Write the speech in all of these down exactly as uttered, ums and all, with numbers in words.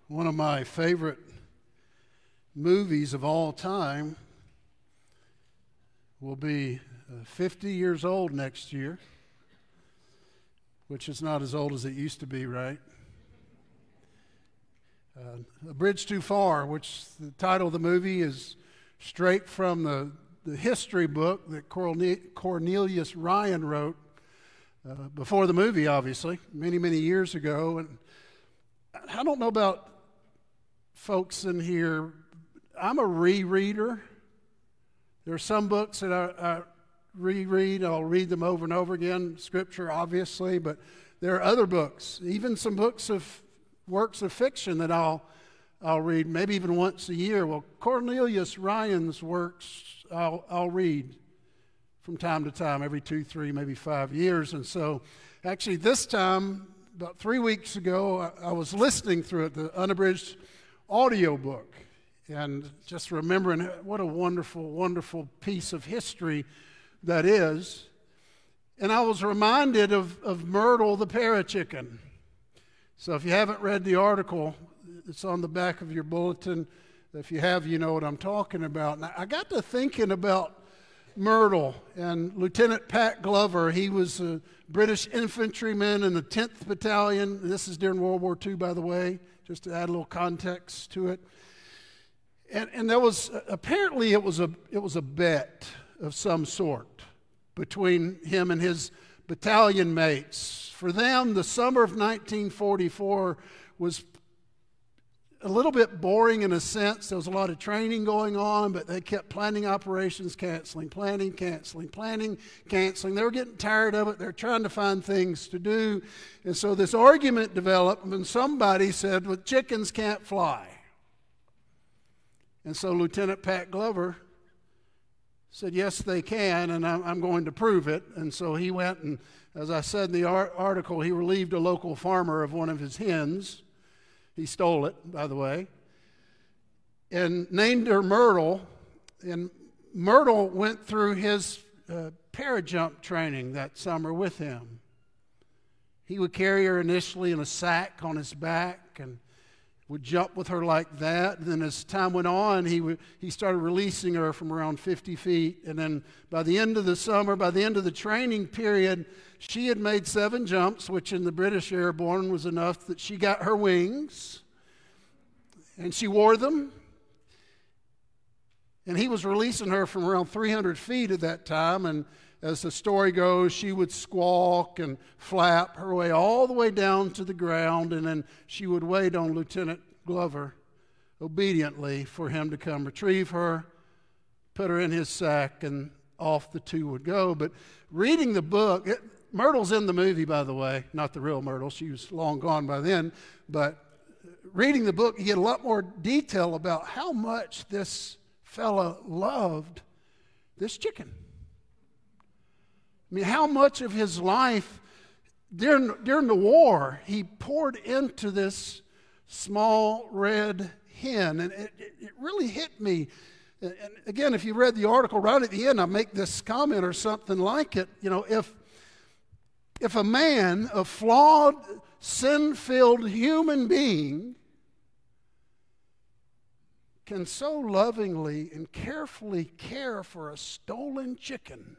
One of my favorite movies of all time will be uh, fifty years old next year, which is not as old as it used to be, right? Uh, A Bridge Too Far, which the title of the movie is straight from the, the history book that Corne- Cornelius Ryan wrote uh, before the movie, obviously, many, many years ago. And I don't know about folks in here. I'm a rereader. There are some books that I, I reread. I'll read them over and over again, Scripture, obviously, but there are other books, even some books of works of fiction that I'll I'll read, maybe even once a year. Well, Cornelius Ryan's works I'll I'll read from time to time, every two, three, maybe five years. And so, actually, this time, about three weeks ago, I, I was listening through it, the unabridged audio book, and just remembering what a wonderful, wonderful piece of history that is. And I was reminded of, of Myrtle the Parachicken. So if you haven't read the article, it's on the back of your bulletin. If you have, you know what I'm talking about. And I got to thinking about Myrtle and Lieutenant Pat Glover. He was a British infantryman in the tenth Battalion. This is during World War Two, by the way, just to add a little context to it. And, and there was, apparently it was a it was a bet of some sort between him and his battalion mates. For them, the summer of nineteen forty-four was a little bit boring in a sense. There was a lot of training going on, but they kept planning operations, canceling, planning, canceling, planning, canceling. They were getting tired of it. They were trying to find things to do. And so this argument developed, and somebody said, well, chickens can't fly. And so Lieutenant Pat Glover said, yes, they can, and I'm, I'm going to prove it. And so he went and, as I said in the ar- article, he relieved a local farmer of one of his hens. He stole it, by the way, and named her Myrtle. And Myrtle went through his uh, parajump training that summer with him. He would carry her initially in a sack on his back and would jump with her like that. And then as time went on, he would, he started releasing her from around fifty feet. And then by the end of the summer, by the end of the training period, she had made seven jumps, which in the British Airborne was enough that she got her wings. And she wore them. And he was releasing her from around three hundred feet at that time. And as the story goes, she would squawk and flap her way all the way down to the ground, and then she would wait on Lieutenant Glover obediently for him to come retrieve her, put her in his sack, and off the two would go. But reading the book, it, Myrtle's in the movie, by the way, not the real Myrtle. She was long gone by then. But reading the book, you get a lot more detail about how much this fella loved this chicken. I mean, how much of his life during, during the war he poured into this small red hen. And it, it really hit me. And again, if you read the article right at the end, I make this comment or something like it. You know, if, if a man, a flawed, sin-filled human being, can so lovingly and carefully care for a stolen chicken,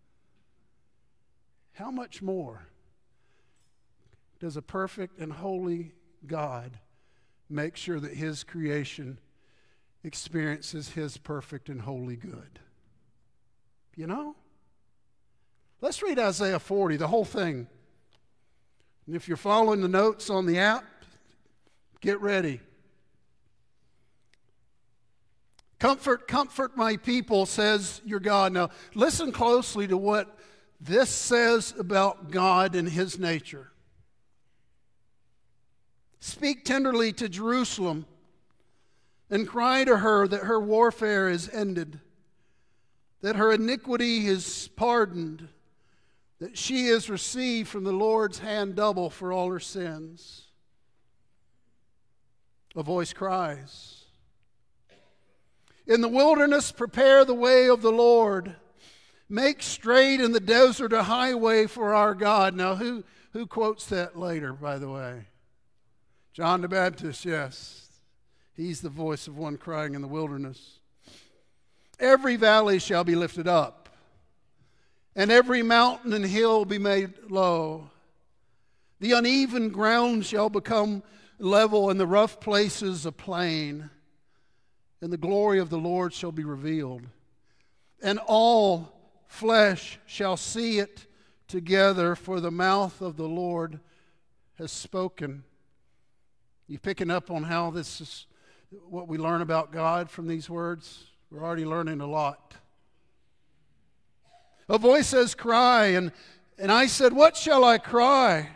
how much more does a perfect and holy God make sure that His creation experiences His perfect and holy good? You know? Let's read Isaiah forty, the whole thing. And if you're following the notes on the app, get ready. Comfort, comfort my people, says your God. Now, listen closely to what this says about God and His nature. Speak tenderly to Jerusalem and cry to her that her warfare is ended, that her iniquity is pardoned, that she is received from the Lord's hand double for all her sins. A voice cries, in the wilderness prepare the way of the Lord. Make straight in the desert a highway for our God. Now, who, who quotes that later, by the way? John the Baptist, yes. He's the voice of one crying in the wilderness. Every valley shall be lifted up, and every mountain and hill be made low. The uneven ground shall become level, and the rough places a plain. And the glory of the Lord shall be revealed. And all flesh shall see it together, for the mouth of the Lord has spoken. You picking up on how this is what we learn about God from these words? We're already learning a lot. A voice says, cry, and, and I said, what shall I cry?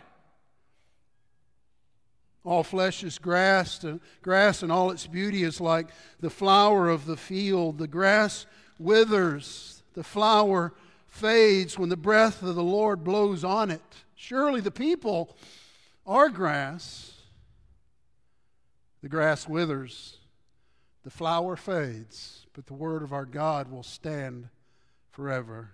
All flesh is grass, and grass and all its beauty is like the flower of the field. The grass withers, the flower fades when the breath of the Lord blows on it. Surely the people are grass. The grass withers, the flower fades, but the word of our God will stand forever.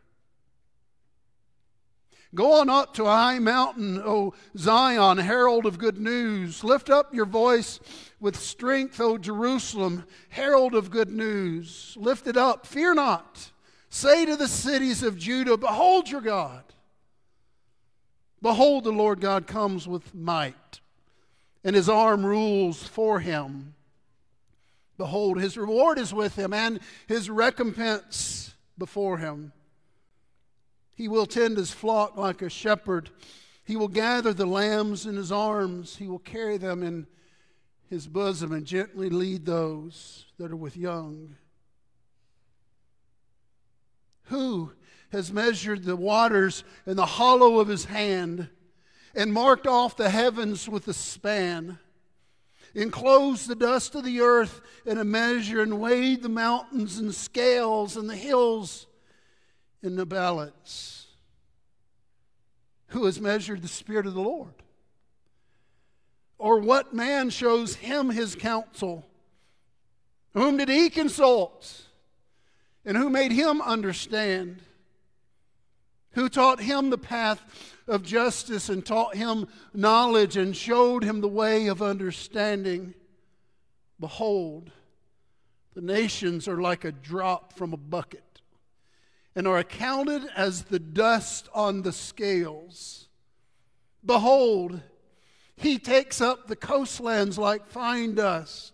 Go on up to a high mountain, O Zion, herald of good news. Lift up your voice with strength, O Jerusalem, herald of good news. Lift it up, fear not. Say to the cities of Judah, behold your God. Behold, the Lord God comes with might, and his arm rules for him. Behold, his reward is with him, and his recompense before him. He will tend his flock like a shepherd. He will gather the lambs in his arms. He will carry them in his bosom and gently lead those that are with young. Who has measured the waters in the hollow of his hand and marked off the heavens with a span, enclosed the dust of the earth in a measure, and weighed the mountains in scales and the hills in the balance? Who has measured the Spirit of the Lord? Or what man shows him his counsel? Whom did he consult? And who made him understand? Who taught him the path of justice, and taught him knowledge, and showed him the way of understanding? Behold, the nations are like a drop from a bucket, and are accounted as the dust on the scales. Behold, he takes up the coastlands like fine dust.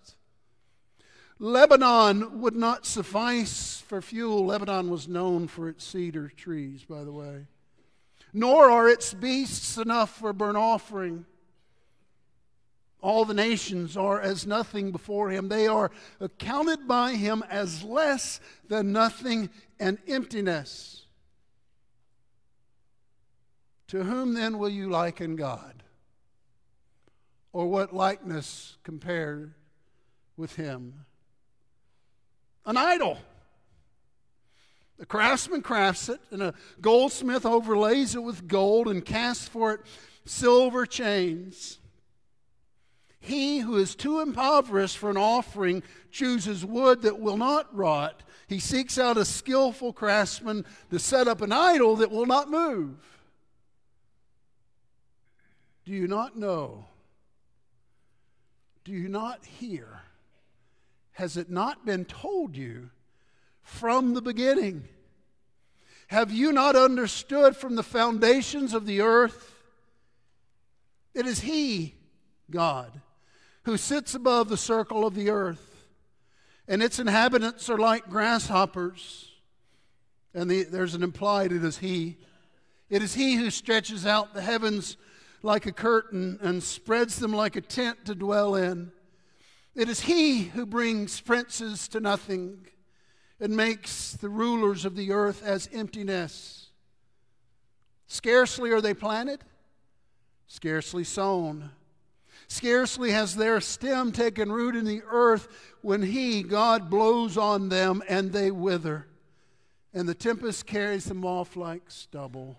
Lebanon would not suffice for fuel. Lebanon was known for its cedar trees, by the way. Nor are its beasts enough for burnt offering. All the nations are as nothing before him. They are accounted by him as less than nothing and emptiness. To whom then will you liken God? Or what likeness compare with him? An idol. The craftsman crafts it, and a goldsmith overlays it with gold and casts for it silver chains. He who is too impoverished for an offering chooses wood that will not rot. He seeks out a skillful craftsman to set up an idol that will not move. Do you not know? Do you not hear? Has it not been told you from the beginning? Have you not understood from the foundations of the earth? It is He, God, who sits above the circle of the earth, and its inhabitants are like grasshoppers. And the, there's an implied, it is He. It is He who stretches out the heavens like a curtain and spreads them like a tent to dwell in. It is He who brings princes to nothing and makes the rulers of the earth as emptiness. Scarcely are they planted, scarcely sown. Scarcely has their stem taken root in the earth when He, God, blows on them and they wither, and the tempest carries them off like stubble.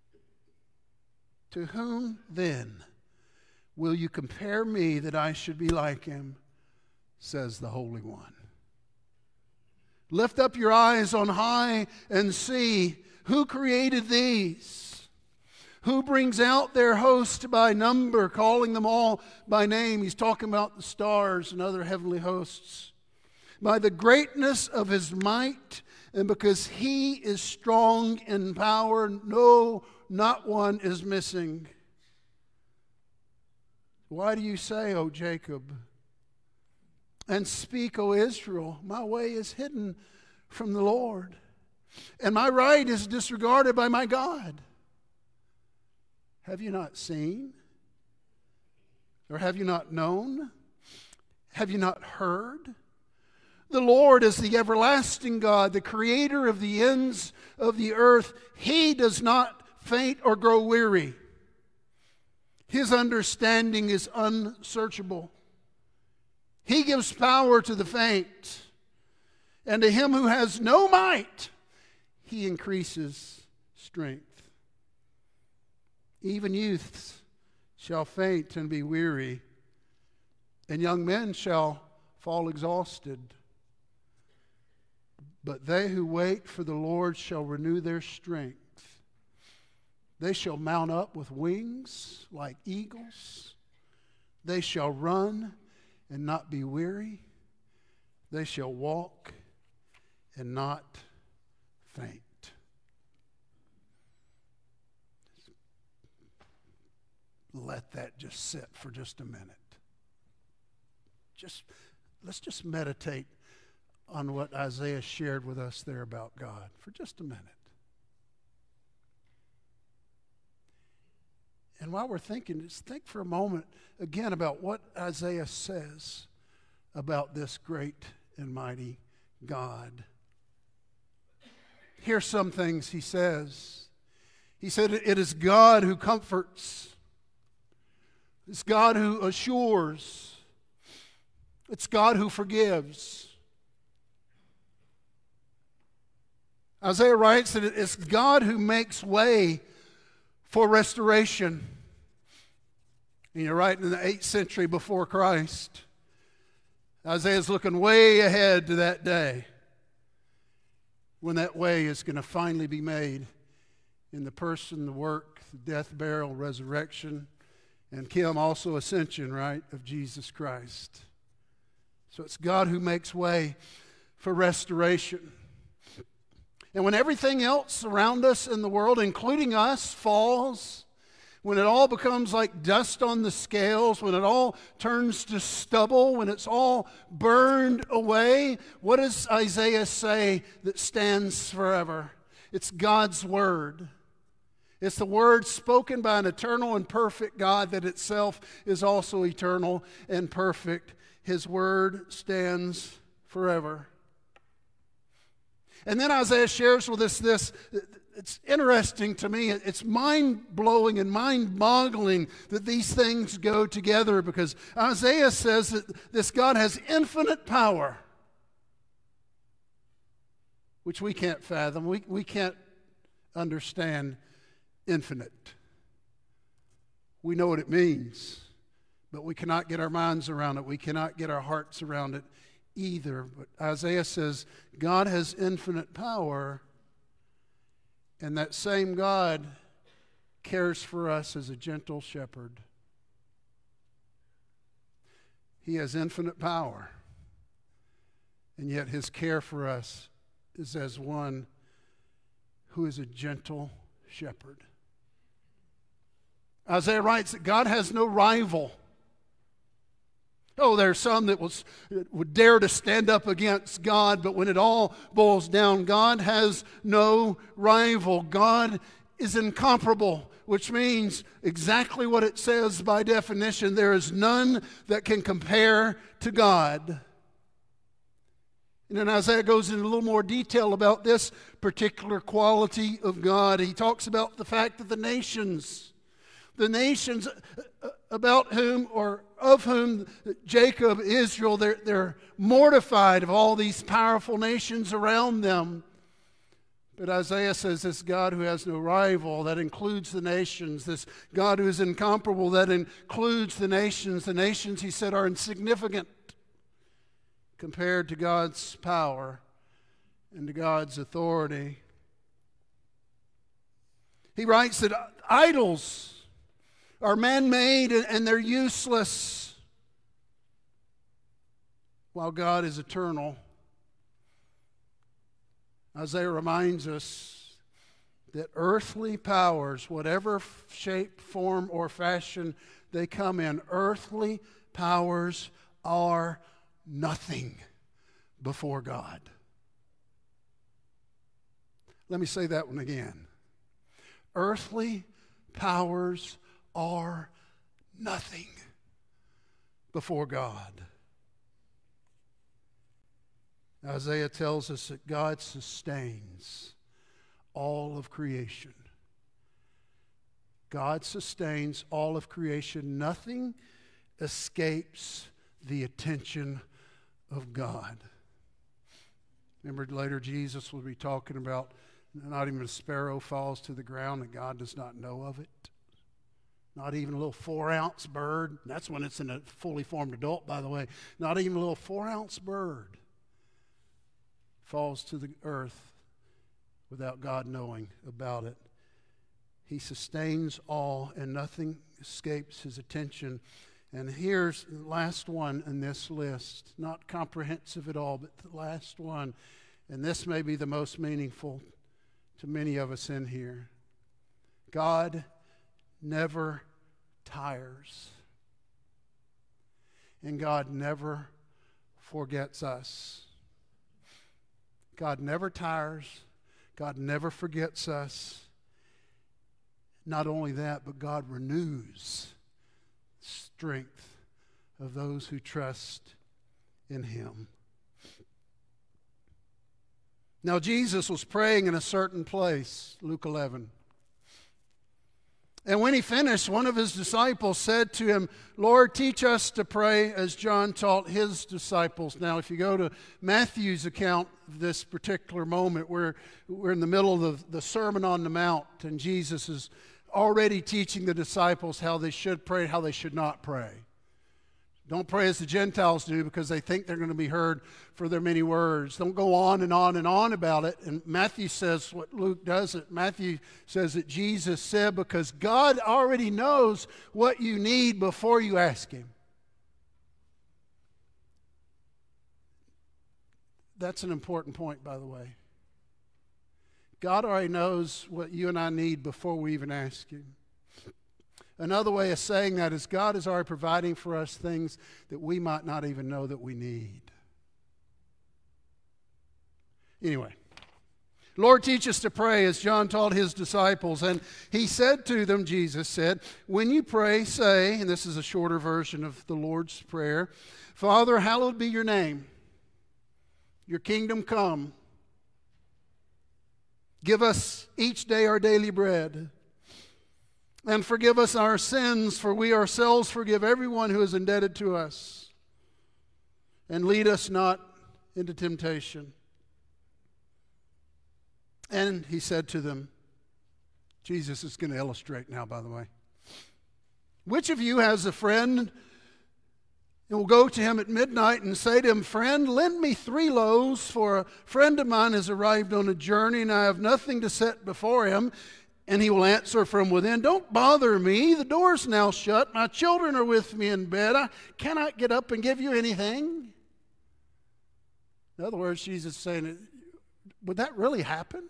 To whom then will you compare me that I should be like Him? Says the Holy One. Lift up your eyes on high and see who created these. Who brings out their host by number, calling them all by name? He's talking about the stars and other heavenly hosts. By the greatness of his might, and because he is strong in power, no, not one is missing. Why do you say, O Jacob, and speak, O Israel, my way is hidden from the Lord, and my right is disregarded by my God? Have you not seen? Or have you not known? Have you not heard? The Lord is the everlasting God, the creator of the ends of the earth. He does not faint or grow weary. His understanding is unsearchable. He gives power to the faint, and to him who has no might, he increases strength. Even youths shall faint and be weary, and young men shall fall exhausted. But they who wait for the Lord shall renew their strength. They shall mount up with wings like eagles. They shall run and not be weary. They shall walk and not faint. Let that just sit for just a minute. Just let's just meditate on what Isaiah shared with us there about God for just a minute. And while we're thinking, just think for a moment again about what Isaiah says about this great and mighty God. Here's some things he says. He said, it is God who comforts. It's God who assures. It's God who forgives. Isaiah writes that it's God who makes way for restoration. And you're right, in the eighth century before Christ, Isaiah's looking way ahead to that day when that way is going to finally be made in the person, the work, the death, burial, resurrection, and Kim also ascension, right, of Jesus Christ. So it's God who makes way for restoration. And when everything else around us in the world, including us, falls, when it all becomes like dust on the scales, when it all turns to stubble, when it's all burned away, what does Isaiah say that stands forever? It's God's word. It's the word spoken by an eternal and perfect God that itself is also eternal and perfect. His word stands forever. And then Isaiah shares with us this. It's interesting to me. It's mind-blowing and mind-boggling that these things go together, because Isaiah says that this God has infinite power, which we can't fathom. We, we can't understand infinite. We know what it means, but we cannot get our minds around it. We cannot get our hearts around it either. But Isaiah says God has infinite power, and that same God cares for us as a gentle shepherd. He has infinite power, and yet his care for us is as one who is a gentle shepherd. Isaiah writes that God has no rival. Oh, there are some that was, would dare to stand up against God, but when it all boils down, God has no rival. God is incomparable, which means exactly what it says by definition. There is none that can compare to God. And then Isaiah goes into a little more detail about this particular quality of God. He talks about the fact that the nations, the nations about whom or of whom Jacob, Israel, they're, they're mortified of all these powerful nations around them. But Isaiah says this God who has no rival, that includes the nations. This God who is incomparable, that includes the nations. The nations, he said, are insignificant compared to God's power and to God's authority. He writes that idols are man-made and they're useless, while God is eternal. Isaiah reminds us that earthly powers, whatever shape, form, or fashion they come in, earthly powers are nothing before God. Let me say that one again. Earthly powers are nothing before God. Isaiah tells us that God sustains all of creation. God sustains all of creation. Nothing escapes the attention of God. Remember, later Jesus will be talking about not even a sparrow falls to the ground that God does not know of it. Not even a little four-ounce bird. That's when it's in a fully formed adult, by the way. Not even a little four-ounce bird falls to the earth without God knowing about it. He sustains all, and nothing escapes his attention. And here's the last one in this list. Not comprehensive at all, but the last one. And this may be the most meaningful to many of us in here. God never tires. And God never forgets us. God never tires. God never forgets us. Not only that, but God renews the strength of those who trust in him. Now, Jesus was praying in a certain place, Luke eleven. And when he finished, one of his disciples said to him, "Lord, teach us to pray as John taught his disciples." Now, if you go to Matthew's account of this particular moment, we're, we're in the middle of the, the Sermon on the Mount, and Jesus is already teaching the disciples how they should pray, how they should not pray. Don't pray as the Gentiles do because they think they're going to be heard for their many words. Don't go on and on and on about it. And Matthew says what Luke doesn't. Matthew says that Jesus said, because God already knows what you need before you ask him. That's an important point, by the way. God already knows what you and I need before we even ask him. Another way of saying that is God is already providing for us things that we might not even know that we need. Anyway, Lord, teach us to pray as John taught his disciples. And he said to them, Jesus said, when you pray, say, and this is a shorter version of the Lord's Prayer, Father, hallowed be your name. Your kingdom come. Give us each day our daily bread. And forgive us our sins, for we ourselves forgive everyone who is indebted to us. And lead us not into temptation. And he said to them, Jesus is going to illustrate now, by the way. Which of you has a friend and will go to him at midnight and say to him, friend, lend me three loaves, for a friend of mine has arrived on a journey and I have nothing to set before him. And he will answer from within, don't bother me. The door's now shut. My children are with me in bed. I cannot get up and give you anything. In other words, Jesus is saying, would that really happen?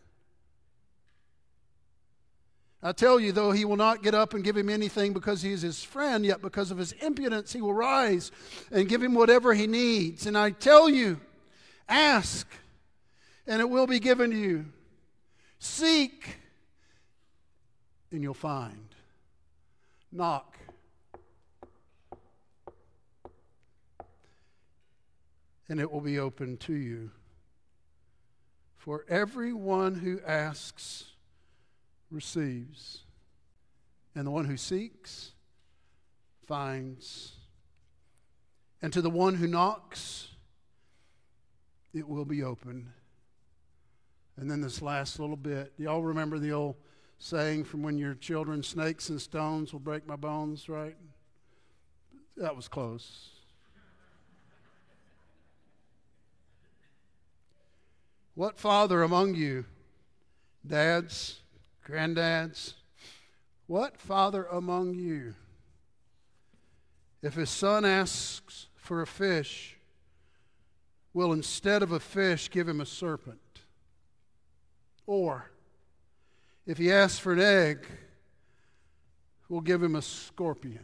I tell you, though he will not get up and give him anything because he is his friend, yet because of his impudence he will rise and give him whatever he needs. And I tell you, ask, and it will be given to you. Seek, and you'll find. Knock, and it will be open to you. For everyone who asks receives, and the one who seeks finds, and to the one who knocks it will be open. And then this last little bit, do y'all remember the old saying from when you're children, snakes and stones will break my bones, right? That was close. What father among you, dads, granddads, What father among you, if his son asks for a fish, will instead of a fish give him a serpent? Or, if he asks for an egg, will give him a scorpion?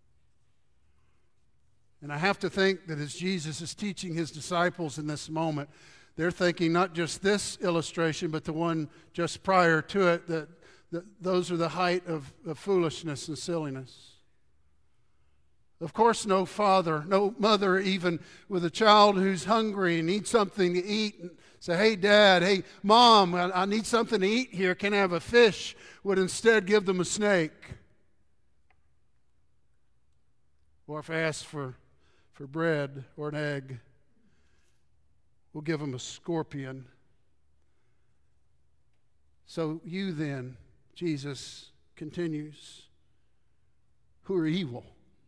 And I have to think that as Jesus is teaching his disciples in this moment, they're thinking not just this illustration, but the one just prior to it, that, that those are the height of, of foolishness and silliness. Of course, no father, no mother, even with a child who's hungry and needs something to eat, and say, hey, Dad, hey, Mom, I, I need something to eat here. Can I have a fish? Would instead give them a snake. Or if I ask for, for bread or an egg, we'll give them a scorpion. So you then, Jesus continues, who are evil,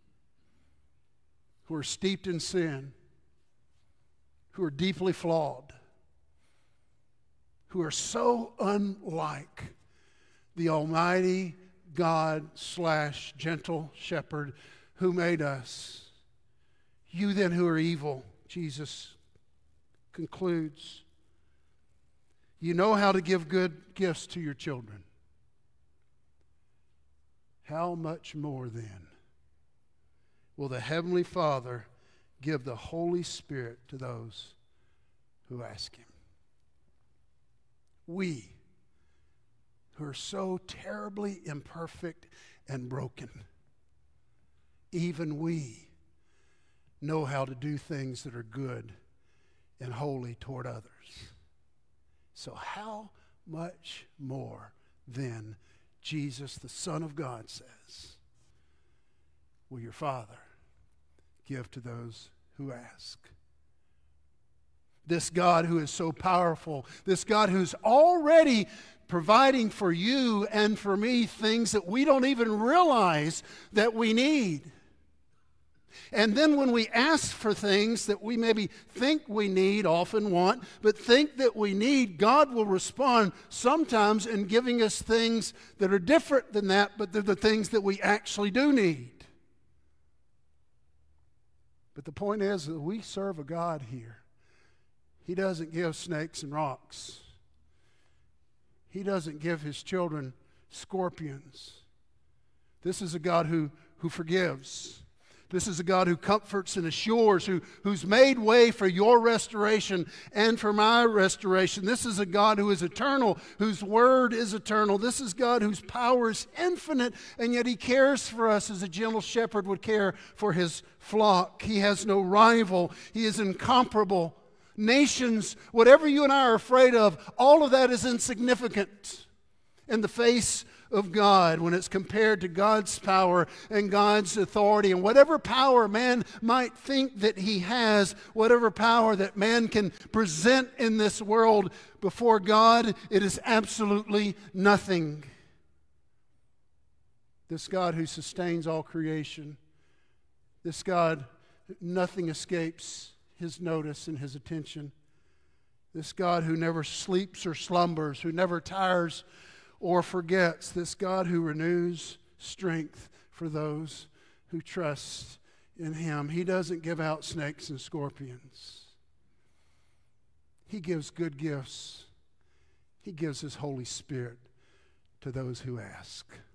who are steeped in sin, who are deeply flawed, who are so unlike the Almighty God slash gentle shepherd who made us. You then who are evil, Jesus concludes, you know how to give good gifts to your children. How much more then will the Heavenly Father give the Holy Spirit to those who ask Him? We, who are so terribly imperfect and broken, even we know how to do things that are good and holy toward others. So how much more then, Jesus, the Son of God, says, will your Father give to those who ask? This God who is so powerful, this God who's already providing for you and for me things that we don't even realize that we need. And then when we ask for things that we maybe think we need, often want, but think that we need, God will respond sometimes in giving us things that are different than that, but they're the things that we actually do need. But the point is that we serve a God here. He doesn't give snakes and rocks. He doesn't give his children scorpions. This is a God who, who forgives. This is a God who comforts and assures, who, who's made way for your restoration and for my restoration. This is a God who is eternal, whose word is eternal. This is God whose power is infinite, and yet he cares for us as a gentle shepherd would care for his flock. He has no rival. He is incomparable. Nations, whatever you and I are afraid of, all of that is insignificant in the face of God when it's compared to God's power and God's authority. And whatever power man might think that he has, whatever power that man can present in this world before God, it is absolutely nothing. This God who sustains all creation, this God, nothing escapes his notice and his attention. This God who never sleeps or slumbers, who never tires or forgets, this God who renews strength for those who trust in him. He doesn't give out snakes and scorpions. He gives good gifts. He gives his Holy Spirit to those who ask.